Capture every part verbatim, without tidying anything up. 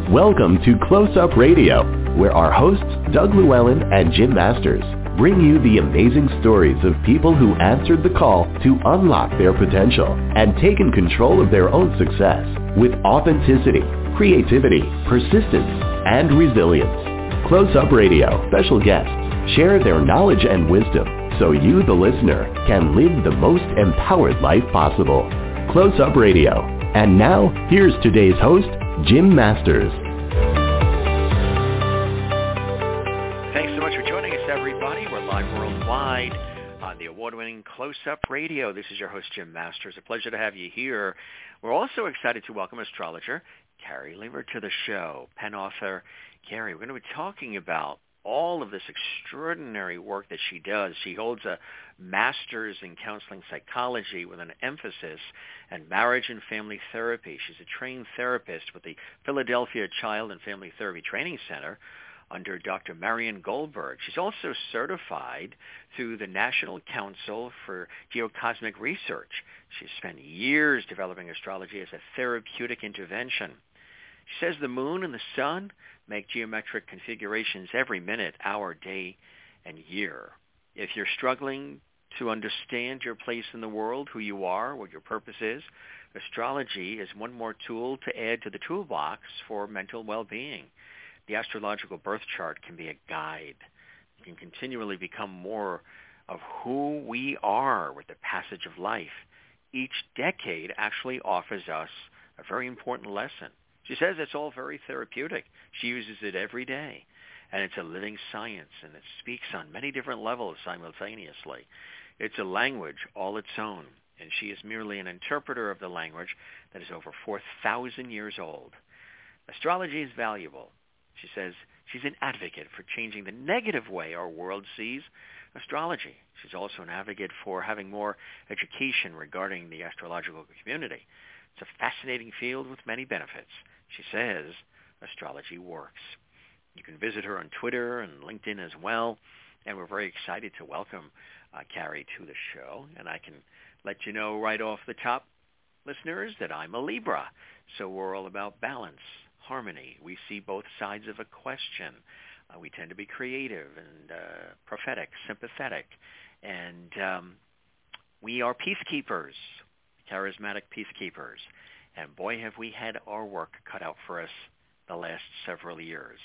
Welcome to Close Up Radio, where our hosts, Doug Llewellyn and Jim Masters, bring you the amazing stories of people who answered the call to unlock their potential and taken control of their own success with authenticity, creativity, persistence, and resilience. Close Up Radio special guests share their knowledge and wisdom so you, the listener, can live the most empowered life possible. Close Up Radio. And now, here's today's host, Jim Masters. Thanks so much for joining us, everybody. We're live worldwide on the award-winning Close Up Radio. This is your host, Jim Masters. A pleasure to have you here. We're also excited to welcome astrologer Carrie Lever to the show, pen author Carrie. We're going to be talking about all of this extraordinary work that she does. She holds a master's in counseling psychology with an emphasis in marriage and family therapy. She's a trained therapist with the Philadelphia Child and Family Therapy Training Center under Doctor Marian Goldberg. She's also certified through the National Council for Geocosmic Research. She's spent years developing astrology as a therapeutic intervention. She says the moon and the sun make geometric configurations every minute, hour, day, and year. If you're struggling to understand your place in the world, who you are, what your purpose is, astrology is one more tool to add to the toolbox for mental well-being. The astrological birth chart can be a guide. You can continually become more of who we are with the passage of life. Each decade actually offers us a very important lesson. She says it's all very therapeutic. She uses it every day, and it's a living science, and it speaks on many different levels simultaneously. It's a language all its own, and she is merely an interpreter of the language that is over four thousand years old. Astrology is valuable. She says she's an advocate for changing the negative way our world sees astrology. She's also an advocate for having more education regarding the astrological community. It's a fascinating field with many benefits. She says astrology works. You can visit her on Twitter and LinkedIn as well, and we're very excited to welcome uh, Carrie to the show. And I can let you know right off the top, listeners, that I'm a Libra, so we're all about balance, harmony. We see both sides of a question. Uh, we tend to be creative and uh, prophetic, sympathetic, and um, we are peacekeepers, charismatic peacekeepers. And boy, have we had our work cut out for us the last several years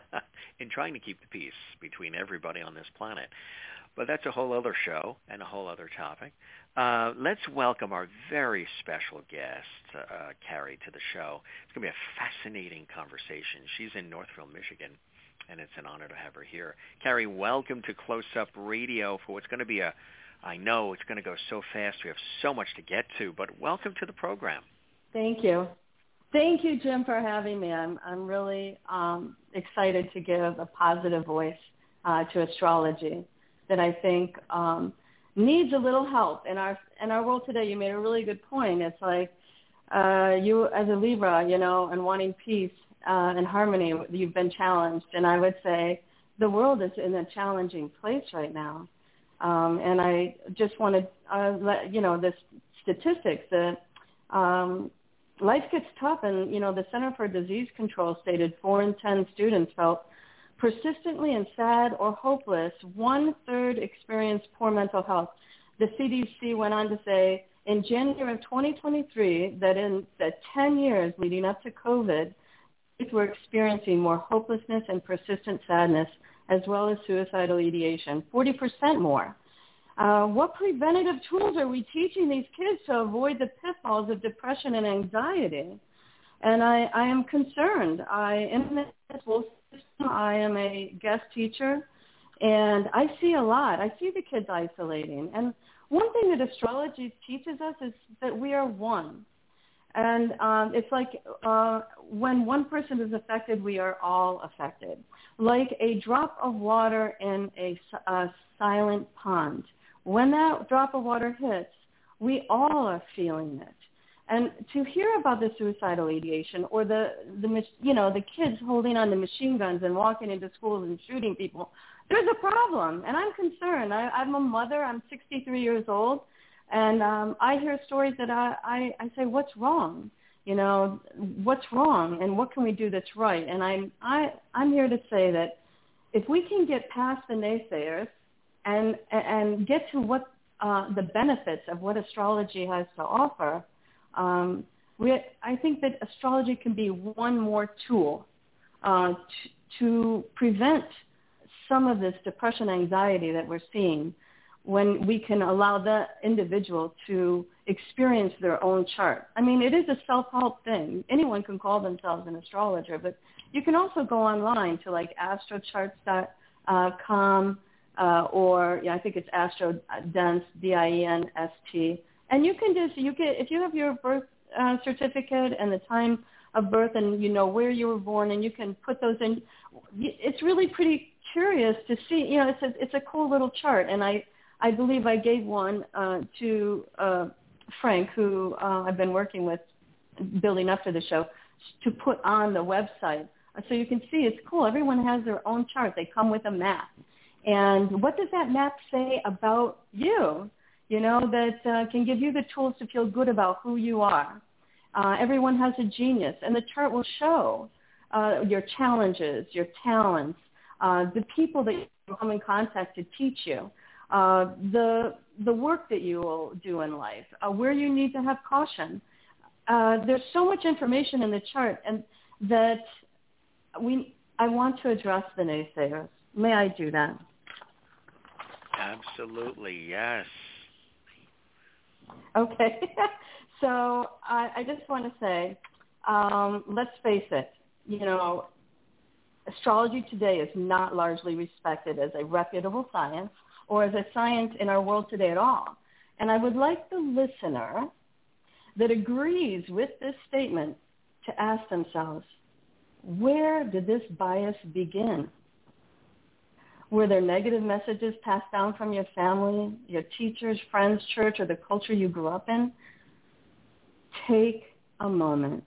in trying to keep the peace between everybody on this planet. But that's a whole other show and a whole other topic. Uh, let's welcome our very special guest, uh, Carrie, to the show. It's going to be a fascinating conversation. She's in Northville, Michigan, and it's an honor to have her here. Carrie, welcome to Close Up Radio for what's going to be a, I know it's going to go so fast. We have so much to get to, but welcome to the program. Thank you. Thank you, Jim, for having me. I'm, I'm really um, excited to give a positive voice uh, to astrology that I think um, needs a little help. In our in our world today, you made a really good point. It's like uh, you as a Libra, you know, and wanting peace uh, and harmony, you've been challenged. And I would say the world is in a challenging place right now. Um, and I just want to uh, let, you know, the statistics that um, life gets tough, and, you know, the Center for Disease Control stated four in ten students felt persistently and sad or hopeless. One-third experienced poor mental health. The C D C went on to say in January of twenty twenty-three that in the ten years leading up to COVID, kids were experiencing more hopelessness and persistent sadness, as well as suicidal ideation, forty percent more. Uh, what preventative tools are we teaching these kids to avoid the pitfalls of depression and anxiety? And I, I am concerned. I am in the school system. I am a guest teacher, and I see a lot. I see the kids isolating. And one thing that astrology teaches us is that we are one. And um, it's like uh, when one person is affected, we are all affected. Like a drop of water in a, a silent pond. When that drop of water hits, we all are feeling it. And to hear about the suicidal ideation or the, the you know, the kids holding on to machine guns and walking into schools and shooting people, there's a problem. And I'm concerned. I, I'm a mother. I'm sixty-three years old. And um, I hear stories that I, I, I say, what's wrong? You know, what's wrong and what can we do that's right? And I'm, I, I'm here to say that if we can get past the naysayers and, and get to what uh, the benefits of what astrology has to offer, um, we, I think that astrology can be one more tool uh, to, to prevent some of this depression, anxiety that we're seeing when we can allow the individual to experience their own chart. I mean, it is a self-help thing. Anyone can call themselves an astrologer, but you can also go online to like astrocharts dot com uh, or yeah, I think it's AstroDense, D I E N S T, and you can just you can if you have your birth uh, certificate and the time of birth and you know where you were born and you can put those in. It's really pretty curious to see. You know, it's a it's a cool little chart, and I. I believe I gave one uh, to uh, Frank, who uh, I've been working with, building up to the show, to put on the website. So you can see it's cool. Everyone has their own chart. They come with a map. And what does that map say about you, you know, that uh, can give you the tools to feel good about who you are? Uh, everyone has a genius, and the chart will show uh, your challenges, your talents, uh, the people that you come in contact to teach you. Uh, the the work that you will do in life, uh, where you need to have caution. Uh, there's so much information in the chart, and that we I want to address the naysayers. May I do that? Absolutely, yes. Okay. So I, I just want to say, um, let's face it, you know, astrology today is not largely respected as a reputable science or as a science in our world today at all. And I would like the listener that agrees with this statement to ask themselves, where did this bias begin? Were there negative messages passed down from your family, your teachers, friends, church, or the culture you grew up in? Take a moment.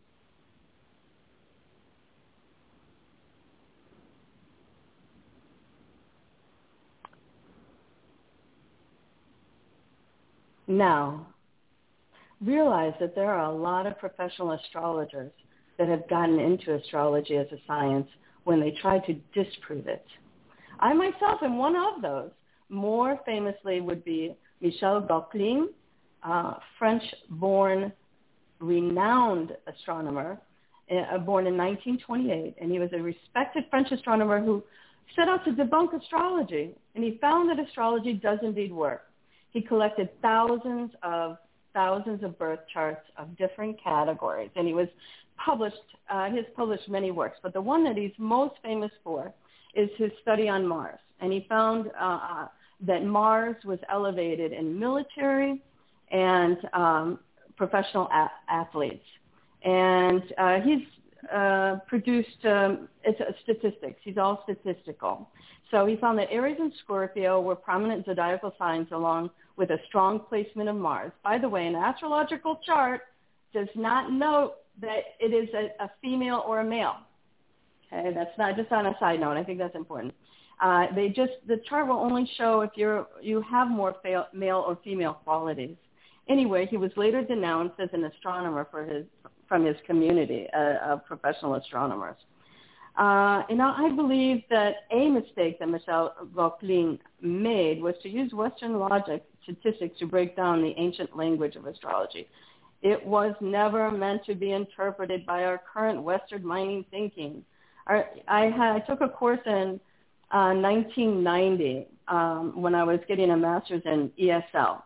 Now, realize that there are a lot of professional astrologers that have gotten into astrology as a science when they tried to disprove it. I myself am one of those. More famously would be Michel Vauquelin, uh, French-born renowned astronomer, uh, born in nineteen twenty-eight, and he was a respected French astronomer who set out to debunk astrology, and he found that astrology does indeed work. He collected thousands of thousands of birth charts of different categories, and he was published. Uh, he's published many works, but the one that he's most famous for is his study on Mars, and he found uh, that Mars was elevated in military and um, professional a- athletes, and uh, he's uh, produced um, it's, uh, statistics. He's all statistical. So he found that Aries and Scorpio were prominent zodiacal signs along with a strong placement of Mars. By the way, an astrological chart does not note that it is a, a female or a male. Okay, that's not just on a side note. I think that's important. Uh, they just the chart will only show if you're you have more fa- male or female qualities. Anyway, he was later denounced as an astronomer for his from his community uh, of professional astronomers. Uh, and now I believe that a mistake that Michel Vauquelin made was to use Western logic statistics to break down the ancient language of astrology. It was never meant to be interpreted by our current Western minded thinking. Our, I, had, I took a course in uh, nineteen ninety um, when I was getting a master's in E S L.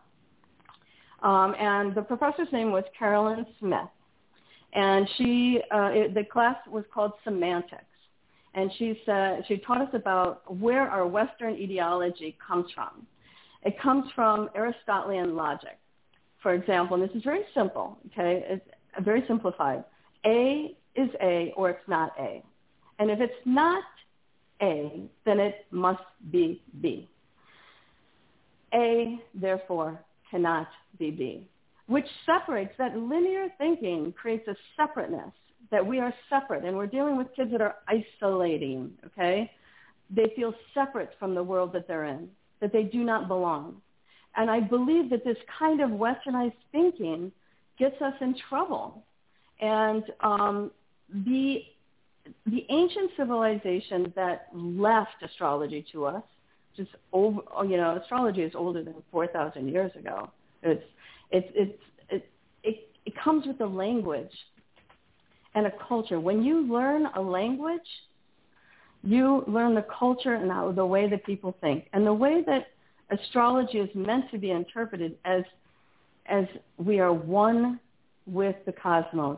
Um, and the professor's name was Carolyn Smith. And she, uh, it, the class was called Semantics. And she said, she taught us about where our Western ideology comes from. It comes from Aristotelian logic. For example, and this is very simple, okay? It's very simplified. A is A or it's not A. And if it's not A, then it must be B. A, therefore, cannot be B, which separates that linear thinking, creates a separateness, that we are separate, and we're dealing with kids that are isolating, okay? They feel separate from the world that they're in, that they do not belong. And I believe that this kind of westernized thinking gets us in trouble And um, the the ancient civilizations that left astrology to us, just over, you know, astrology is older than four thousand years ago. It's it's it's it, it it comes with a language and a culture. When you learn a language, you learn the culture and how, the way that people think, and the way that astrology is meant to be interpreted as as we are one with the cosmos.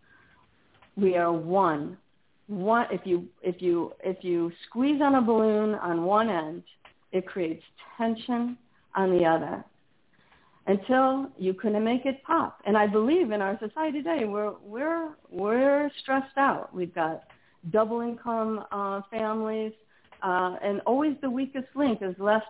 We are one. One. If you if you if you squeeze on a balloon on one end, it creates tension on the other until you couldn't make it pop. And I believe in our society today, we're we're we're stressed out. We've got double income uh, families, uh, and always the weakest link is left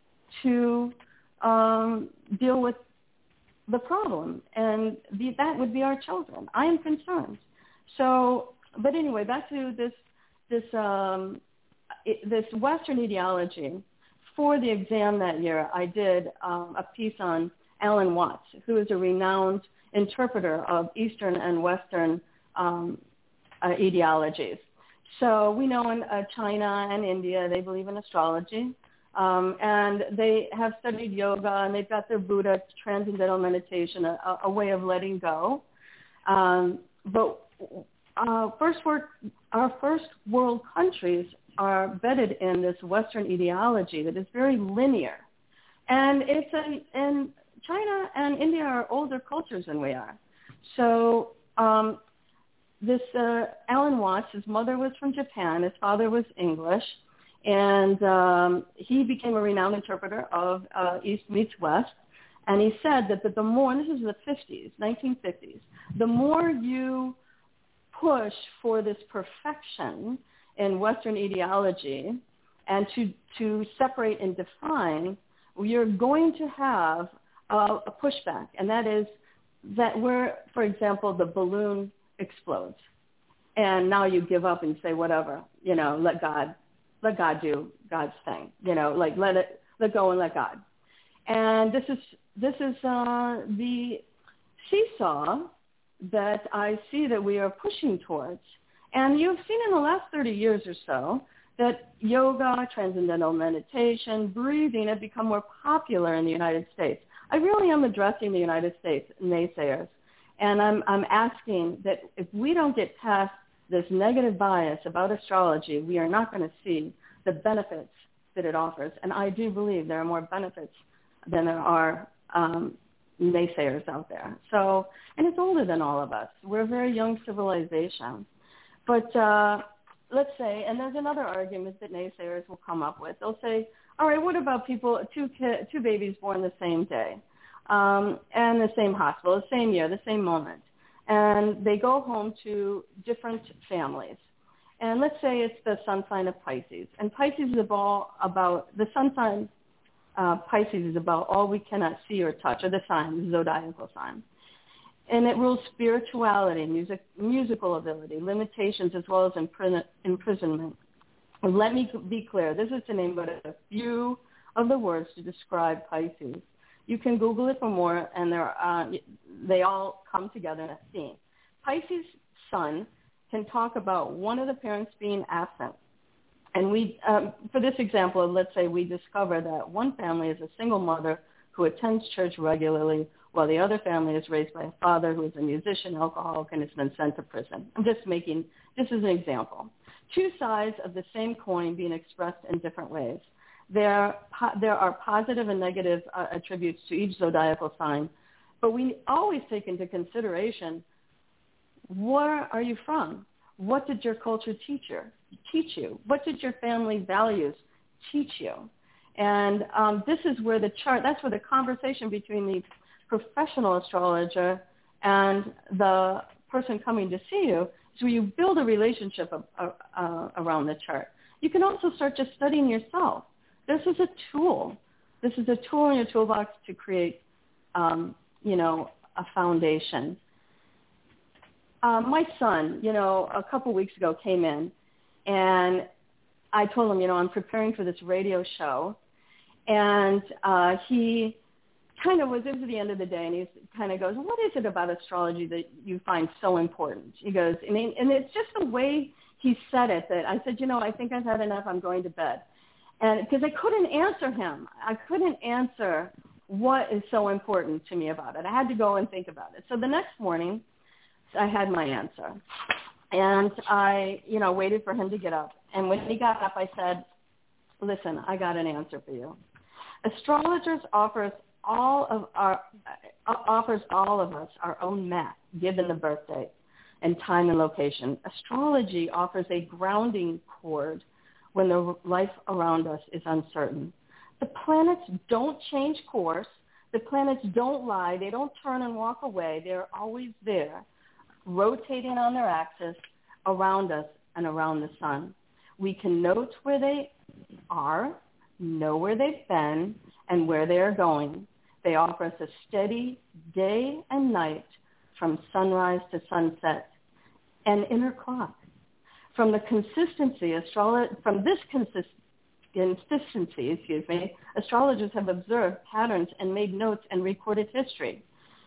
to um, deal with the problem, and the, that would be our children. I am concerned. So, but anyway, back to this this um, it, this Western ideology. For the exam that year, I did um, a piece on Alan Watts, who is a renowned interpreter of Eastern and Western um, uh, ideologies. So we know in uh, China and India, they believe in astrology. Um, and they have studied yoga, and they've got their Buddha transcendental meditation, a, a way of letting go. Um, but uh, first world, our first world countries are bedded in this Western ideology that is very linear. And it's a, and China and India are older cultures than we are. So um, this uh, Alan Watts, his mother was from Japan, his father was English. And um, he became a renowned interpreter of uh, East meets West. And he said that the, the more, and this is the fifties, nineteen fifties, the more you push for this perfection in Western ideology and to, to separate and define, you're going to have a, a pushback. And that is that where, for example, the balloon explodes. And now you give up and say, whatever, you know, let God Let God do God's thing, you know, like let it, let go and let God. And this is this is uh, the seesaw that I see that we are pushing towards. And you've seen in the last thirty years or so that yoga, transcendental meditation, breathing have become more popular in the United States. I really am addressing the United States naysayers, and I'm I'm asking that if we don't get past this negative bias about astrology, we are not going to see the benefits that it offers. And I do believe there are more benefits than there are um, naysayers out there. So, and it's older than all of us. We're a very young civilization. But uh, let's say, and there's another argument that naysayers will come up with. They'll say, all right, what about people, two ki- two babies born the same day, um, and the same hospital, the same year, the same moment, and they go home to different families. And let's say it's the sun sign of Pisces. And Pisces is about, about the sun sign, uh, Pisces is about all we cannot see or touch, or the sign, the zodiacal sign. And it rules spirituality, music, musical ability, limitations, as well as impris- imprisonment. And let me be clear, this is to name but a few of the words to describe Pisces. You can Google it for more, and they're, uh, they all come together in a theme. Pisces sun can talk about one of the parents being absent. And we, um, for this example, let's say we discover that one family is a single mother who attends church regularly, while the other family is raised by a father who is a musician, alcoholic, and has been sent to prison. I'm just making, this is an example. Two sides of the same coin being expressed in different ways. There, there are positive and negative uh, attributes to each zodiacal sign, but we always take into consideration, where are you from? What did your culture teach you? Teach you? What did your family values teach you? And um, this is where the chart, that's where the conversation between the professional astrologer and the person coming to see you is where you build a relationship of, uh, uh, around the chart. You can also start just studying yourself. This is a tool. This is a tool in your toolbox to create, um, you know, a foundation. Um, my son, you know, a couple weeks ago came in, and I told him, you know, I'm preparing for this radio show, and uh, he kind of was, it was the end of the day, and he kind of goes, what is it about astrology that you find so important? He goes, and, he, and it's just the way he said it that I said, you know, I think I've had enough. I'm going to bed. And because I couldn't answer him. I couldn't answer what is so important to me about it. I had to go and think about it. So the next morning, I had my answer. And I, you know, waited for him to get up. And when he got up, I said, listen, I got an answer for you. Astrologers offers all of our uh, offers all of us our own map, given the birth date and time and location. Astrology offers a grounding cord when the life around us is uncertain. The planets don't change course. The planets don't lie. They don't turn and walk away. They're always there, rotating on their axis around us and around the sun. We can note where they are, know where they've been, and where they are going. They offer us a steady day and night from sunrise to sunset, an inner clock. From the consistency, astrolo- from this consist- consistency, excuse me, astrologers have observed patterns and made notes and recorded history.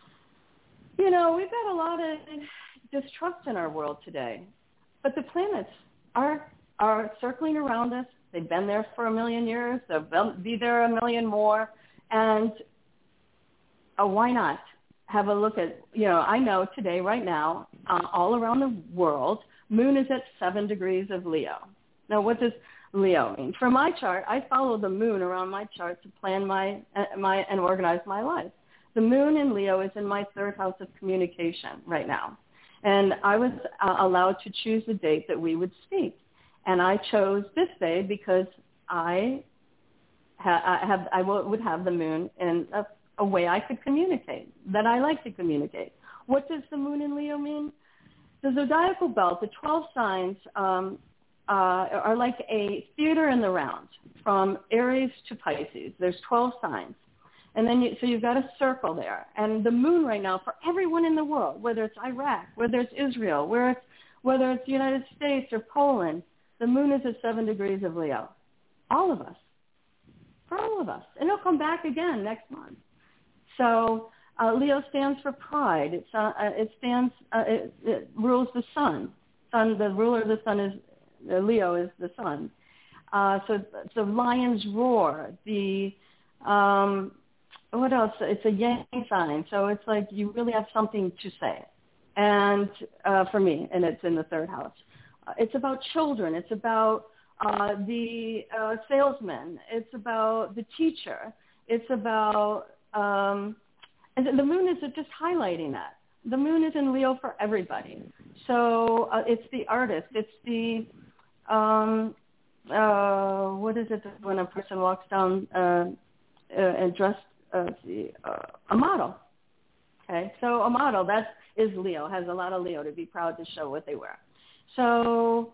You know, we've got a lot of distrust in our world today, but the planets are are circling around us. They've been there for a million years. They'll be there a million more, and uh, why not have a look at? You know, I know today, right now, uh, all around the world, Moon is at seven degrees of Leo. Now, what does Leo mean? For my chart, I follow the Moon around my chart to plan my uh, my and organize my life. The Moon in Leo is in my third house of communication right now, and I was uh, allowed to choose the date that we would speak, and I chose this day because I, ha- I have I w- would have the Moon in a, a way I could communicate that I like to communicate. What does the Moon in Leo mean? The zodiacal belt, the twelve signs, um, uh, are like a theater in the round from Aries to Pisces. There's twelve signs. And then you, so you've got a circle there. And the moon right now, for everyone in the world, whether it's Iraq, whether it's Israel, whether it's, whether it's the United States or Poland, the moon is at seven degrees of Leo. All of us. For all of us. And it'll come back again next month. So uh, Leo stands for pride. It's, uh, it stands, uh, it, it rules the sun. Sun. The ruler of the sun is, uh, Leo is the sun. Uh, so, so lions roar. The, um, what else? It's a yang sign. So it's like you really have something to say. And uh, for me, and it's in the third house. Uh, it's about children. It's about uh, the uh, salesman. It's about the teacher. It's about, um, and the moon is just highlighting that. The moon is in Leo for everybody. So uh, it's the artist. It's the, um, uh, what is it when a person walks down uh, uh, and dressed, uh, the, uh, a model. Okay, so a model, that is Leo, has a lot of Leo to be proud to show what they wear. So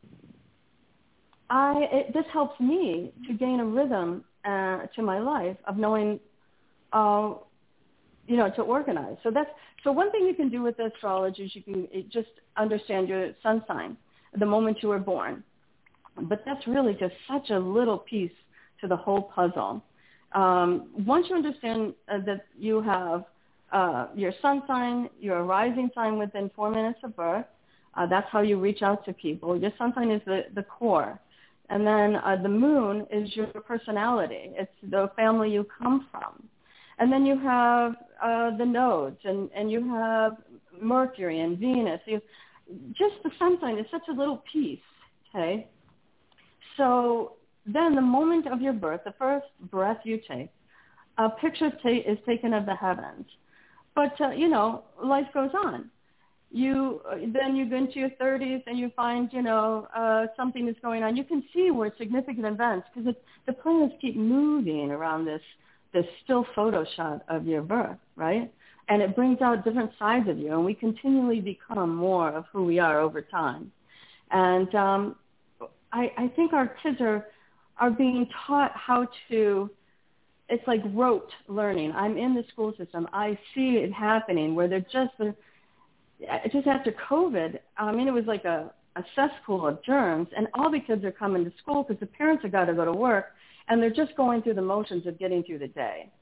I, it, this helps me to gain a rhythm uh, to my life of knowing, uh, you know, to organize. So that's so one thing you can do with astrology is you can just understand your sun sign the moment you were born. But that's really just such a little piece to the whole puzzle. Um, once you understand uh, that you have uh, your sun sign, your rising sign within four minutes of birth, uh, that's how you reach out to people. Your sun sign is the, the core. And then uh, the moon is your personality. It's the family you come from. And then you have uh, the nodes, and, and you have Mercury and Venus. You, just the sun sign is such a little piece, okay? So then the moment of your birth, the first breath you take, a picture ta- is taken of the heavens. But, uh, you know, life goes on. You Then you go into your thirties and you find, you know, uh, something is going on. You can see where significant events, because the planets keep moving around this, this still photo shot of your birth, right? And it brings out different sides of you, and we continually become more of who we are over time. And um, I, I think our kids are are being taught how to, it's like rote learning. I'm in the school system. I see it happening where they're just, just after COVID, I mean, it was like a, a cesspool of germs, and all the kids are coming to school because the parents have got to go to work, and they're just going through the motions of getting through the day.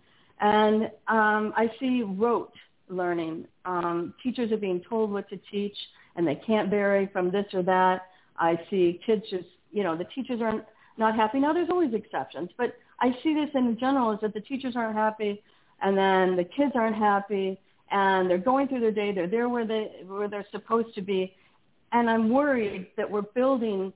And um, I see rote learning. Um, teachers are being told what to teach, and they can't vary from this or that. I see kids just, you know, the teachers aren't not happy. Now, there's always exceptions, but I see this in general is that the teachers aren't happy, and then the kids aren't happy, and they're going through their day. They're there where they where they're supposed to be, and I'm worried that we're building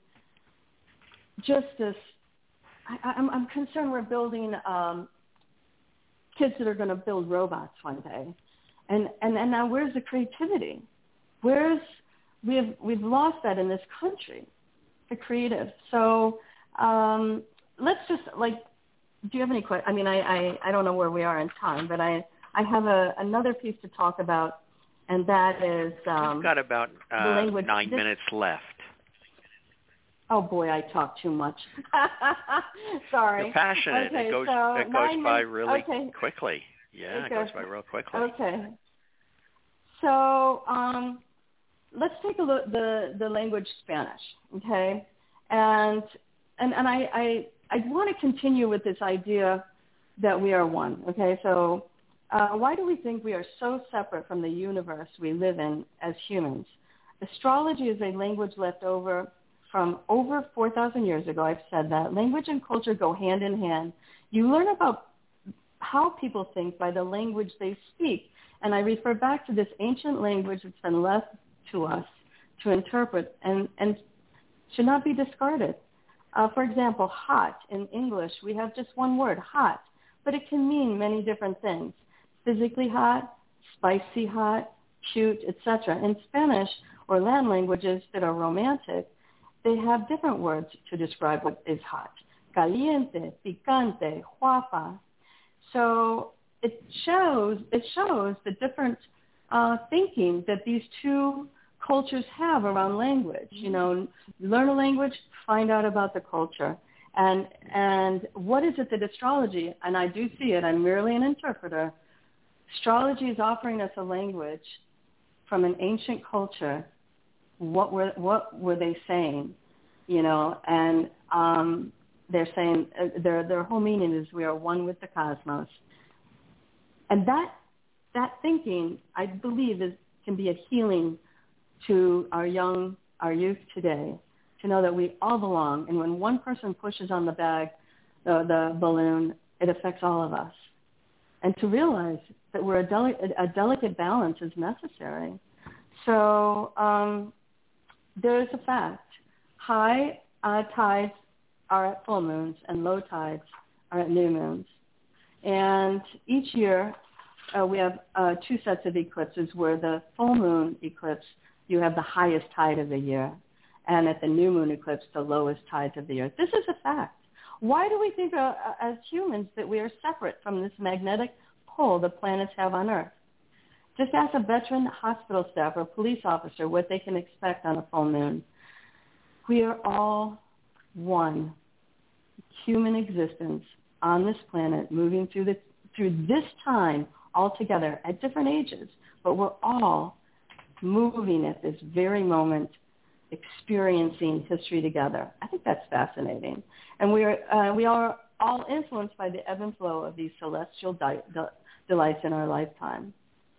just this. I, I'm, I'm concerned we're building um, kids that are going to build robots one day, and and and now where's the creativity? Where's we've we've lost that in this country, the creative. So um, let's just like. Do you have any questions? I mean, I, I, I don't know where we are in time, but I, I have a, another piece to talk about, and that is um, We've got about uh, nine this, minutes left. Oh, boy, I talk too much. Sorry. You're passionate. Okay, it goes, so it goes by minutes, really okay. quickly. Yeah, it, it goes, goes by real quickly. Okay. So um, let's take a look the the language Spanish, okay? And and and I. I I want to continue with this idea that we are one, okay? So uh, why do we think we are so separate from the universe we live in as humans? Astrology is a language left over from over four thousand years ago. I've said that. Language and culture go hand in hand. You learn about how people think by the language they speak. And I refer back to this ancient language that's been left to us to interpret and, and should not be discarded. Uh, for example, hot in English, we have just one word, hot, but it can mean many different things. Physically hot, spicy hot, cute, et cetera. In Spanish or Latin languages that are romantic, they have different words to describe what is hot. Caliente, picante, guapa. So it shows, it shows the different uh, thinking that these two cultures have around language. You know, learn a language, find out about the culture. And and what is it that astrology, and I do see it, I'm merely an interpreter, astrology is offering us a language from an ancient culture. What were what were they saying? You know, and um, they're saying, uh, their their whole meaning is we are one with the cosmos. And that that thinking, I believe, is can be a healing to our young, our youth today, to know that we all belong. And when one person pushes on the bag, the, the balloon, it affects all of us. And to realize that we're a, deli- a delicate balance is necessary. So um, there's a fact. High uh, tides are at full moons and low tides are at new moons. And each year uh, we have uh, two sets of eclipses where the full moon eclipse you have the highest tide of the year, and at the new moon eclipse, the lowest tides of the year. This is a fact. Why do we think uh, as humans that we are separate from this magnetic pull the planets have on Earth? Just ask a veteran hospital staff or police officer what they can expect on a full moon. We are all one human existence on this planet, moving through, the, through this time all together at different ages, but we're all moving at this very moment, experiencing history together. I think that's fascinating. And we are uh, we are all influenced by the ebb and flow of these celestial di- de- delights in our lifetime.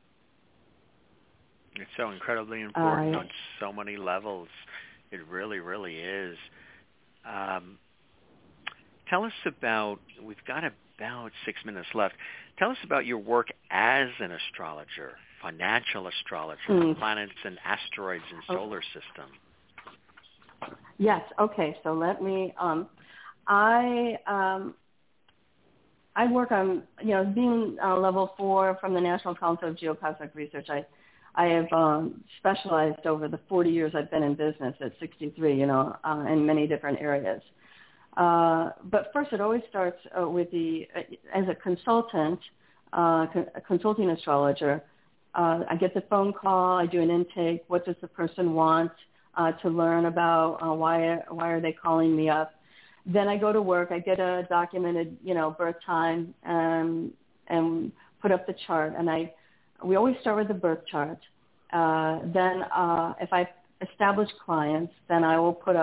It's so incredibly important uh, on so many levels. It really, really is. Um, tell us about, we've got about six minutes left. Tell us about your work as an astrologer. Financial astrologer, mm. planets and asteroids and solar okay. system. Yes. Okay. So let me. Um, I um, I work on you know being uh, level four from the National Council of Geocosmic Research. I I have um, specialized over the forty years I've been in business at sixty-three. You know, uh, in many different areas. Uh, but first, it always starts uh, with the uh, as a consultant, uh, con- a consulting astrologer. Uh, I get the phone call. I do an intake. What does the person want uh, to learn about? Uh, why why are they calling me up? Then I go to work. I get a documented, you know, birth time and and put up the chart. And I we always start with the birth chart. Uh, then uh, if I establish clients, then I will put up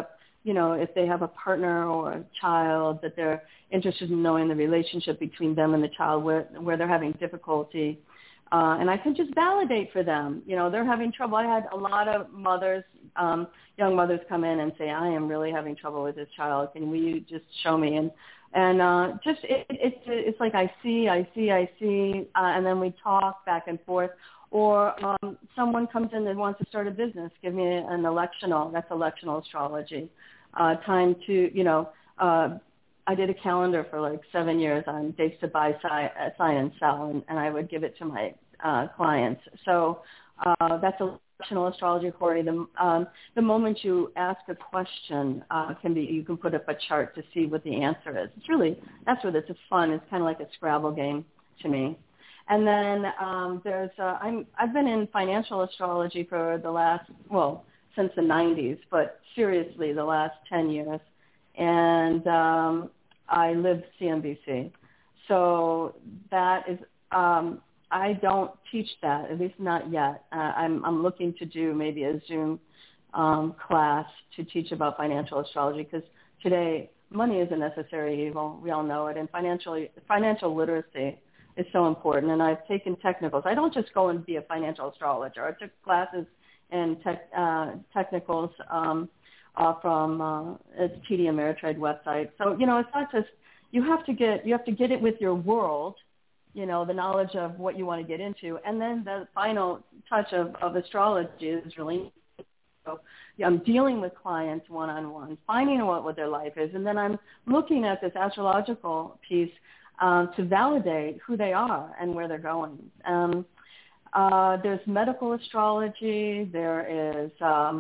you know, if they have a partner or a child, that they're interested in knowing the relationship between them and the child where, where they're having difficulty. Uh, and I can just validate for them. You know, they're having trouble. I had a lot of mothers, um, young mothers come in and say, I am really having trouble with this child. Can you just show me? And and uh, just it, it, it's like I see, I see, I see, uh, and then we talk back and forth. Or um, someone comes in that wants to start a business. Give me an electional. That's electional astrology. Uh, time to, you know, uh, I did a calendar for like seven years on dates to buy, sign, uh, sign and sell, and, and I would give it to my uh, clients. So uh, that's electional astrology, Corey. The, um, the moment you ask a question uh, can be, you can put up a chart to see what the answer is. It's really, that's what it's fun. It's kind of like a Scrabble game to me. And then um, there's, uh, I'm, I've been in financial astrology for the last, well, since the nineties, but seriously the last ten years. And um, I lived C N B C. So that is, um, I don't teach that, at least not yet. Uh, I'm, I'm looking to do maybe a Zoom um, class to teach about financial astrology, because today money is a necessary evil. We all know it. And financial, financial literacy is so important. And I've taken technicals. I don't just go and be a financial astrologer. I took classes in tech, uh, technicals um, uh, from uh, its T D Ameritrade website. So, you know, it's not just, you have to get, you have to get it with your world, you know, the knowledge of what you want to get into. And then the final touch of, of astrology is really, so yeah, I'm dealing with clients one-on-one, finding out what their life is. And then I'm looking at this astrological piece Um, to validate who they are and where they're going. Um, uh, there's medical astrology. There is um,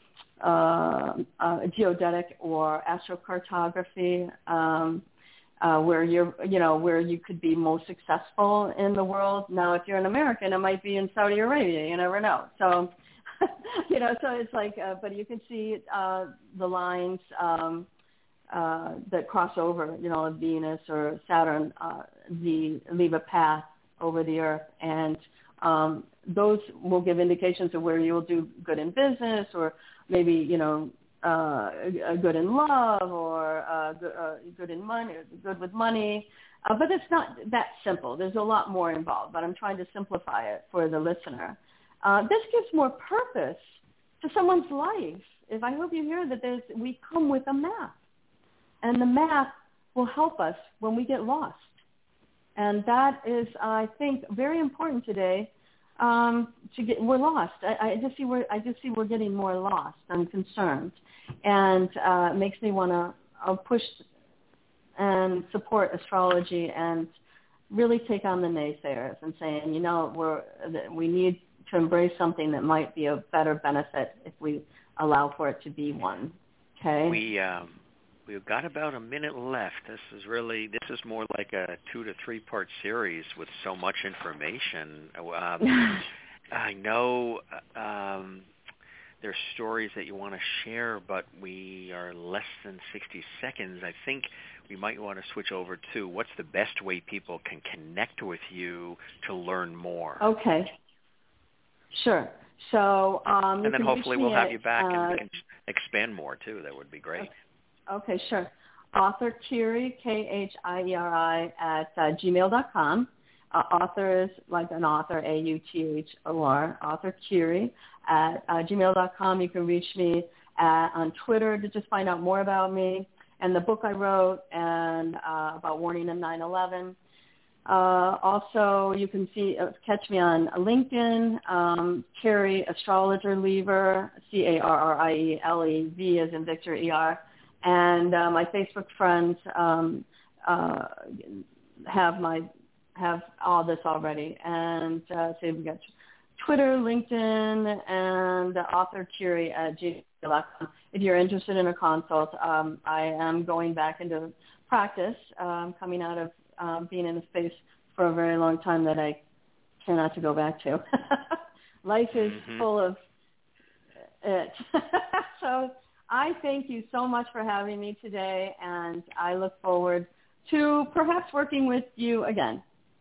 uh, uh, geodetic or astrocartography, um, uh, where you're, you know, where you could be most successful in the world. Now, if you're an American, it might be in Saudi Arabia. You never know. So, you know, so it's like, uh, but you can see uh, the lines. Um, Uh, that cross over, you know, Venus or Saturn, uh, the leave a path over the earth, and um, those will give indications of where you'll do good in business, or maybe, you know, uh, good in love, or uh, good, uh, good in money, good with money. Uh, but it's not that simple. There's a lot more involved, but I'm trying to simplify it for the listener. Uh, this gives more purpose to someone's life. If I hope you hear that there's, we come with a map. And the map will help us when we get lost. And that is, I think, very important today. Um, to get, we're lost. I, I just see we're, I just see we're getting more lost. I'm concerned, and uh, it makes me want to uh, push and support astrology and really take on the naysayers and saying, you know, we're we need to embrace something that might be a better benefit if we allow for it to be one. Okay. We. Um... We've got about a minute left. This is really, this is more like a two to three part series with so much information. Um, I know um, there's stories that you want to share, but we are less than sixty seconds. I think we might want to switch over to what's the best way people can connect with you to learn more. Okay. Sure. So, um, and then hopefully we'll have at, you back uh, and we can expand more too. That would be great. Okay. Okay, sure. Author Kheri, K H I E R I, at uh, gmail dot com. Uh, author is like an author, A U T H O R, Author Kheri at uh, gmail dot com. You can reach me at, on Twitter to just find out more about me and the book I wrote and uh, about warning of nine eleven. Uh, also, you can see uh, catch me on LinkedIn, um, Kheri Astrologer Lever, C A R R I E L E V as in Victor E R. And uh, my Facebook friends um, uh, have my have all this already. And uh, so we've got Twitter, LinkedIn, and Author Kheri at gmail dot com. If you're interested in a consult, um, I am going back into practice. Um, coming out of um, being in the space for a very long time that I cannot to go back to. Life is mm-hmm. full of it. So. I thank you so much for having me today, and I look forward to perhaps working with you again.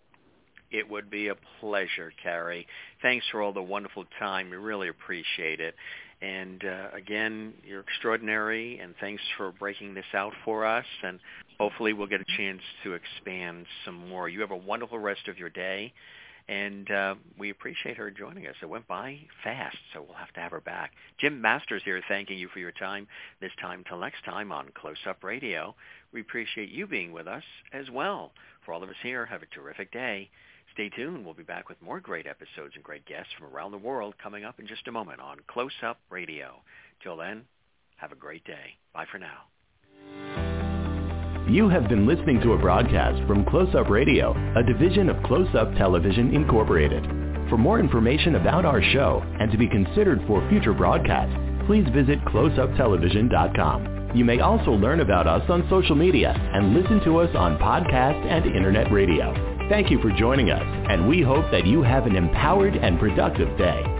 It would be a pleasure, Kheri. Thanks for all the wonderful time. We really appreciate it. And uh, again, you're extraordinary, and thanks for breaking this out for us. And hopefully we'll get a chance to expand some more. You have a wonderful rest of your day, and uh, we appreciate her joining us. It went by fast, so we'll have to have her back. Jim Masters here, thanking you for your time this time till next time on Close Up Radio. We appreciate you being with us as well. For all of us here, have a terrific day. Stay tuned. We'll be back with more great episodes and great guests from around the world coming up in just a moment on Close Up Radio. Till then, have a great day. Bye for now. You have been listening to a broadcast from Close Up Radio, a division of Close Up Television Incorporated. For more information about our show and to be considered for future broadcasts, please visit close up television dot com. You may also learn about us on social media and listen to us on podcast and internet radio. Thank you for joining us, and we hope that you have an empowered and productive day.